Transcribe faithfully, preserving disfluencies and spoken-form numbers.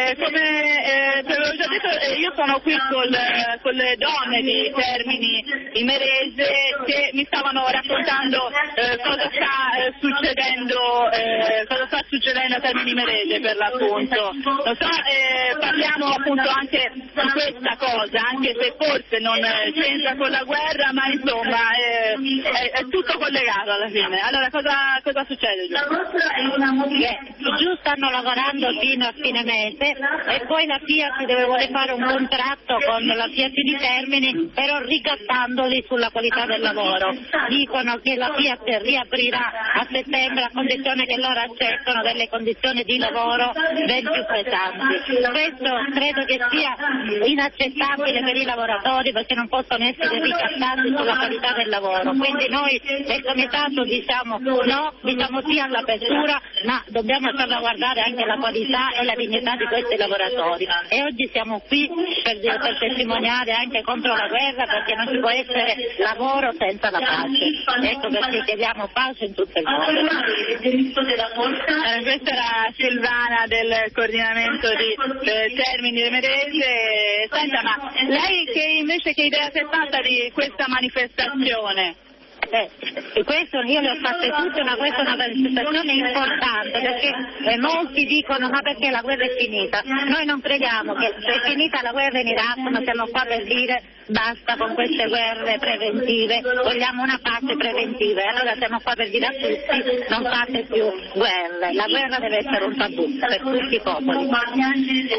eh, come eh, ti avevo già detto, eh, io sono qui col, con le donne di Termini Imerese che mi stavano raccontando eh, cosa sta eh, succedendo eh, cosa sta succedendo a Termini Imerese per l'appunto. Lo so, eh, parliamo appunto anche di questa cosa, anche se forse non eh, c'entra con la guerra, ma insomma eh, è, è tutto collegato alla fine. Allora cosa, cosa succede giù? Che giù stanno lavorando fino a fine mese e poi la Fiat deve voler fare un contratto con la Fiat di Termini, però ricattandoli sulla qualità del lavoro. Dicono che la Fiat riaprirà a settembre a condizione che loro accettano delle condizioni di lavoro ben più pesanti. Questo credo che sia inaccettabile per i lavoratori perché non possono essere ricattati sulla qualità del lavoro. Quindi noi del comitato diciamo no, diciamo sì all'apertura, ma dobbiamo salvaguardare anche la qualità e la dignità di questi lavoratori. E oggi siamo qui per, per testimoniare anche contro la guerra, perché non ci può essere lavoro senza la pace. Ecco perché chiediamo pace in tutto il mondo. Allora, questa era Silvana del coordinamento di eh, Termini Imerese. Senta, ma lei che invece che idea si è fatta di questa manifestazione? Eh, questo io le ho fatte tutte, ma questa è una manifestazione importante perché eh, molti dicono ma perché la guerra è finita? Noi non crediamo che se è finita la guerra in Iraq, ma siamo qua per dire basta con queste guerre preventive, vogliamo una pace preventiva e allora siamo qua per dire a tutti non fate più guerre, la guerra deve essere un tabù per tutti i popoli.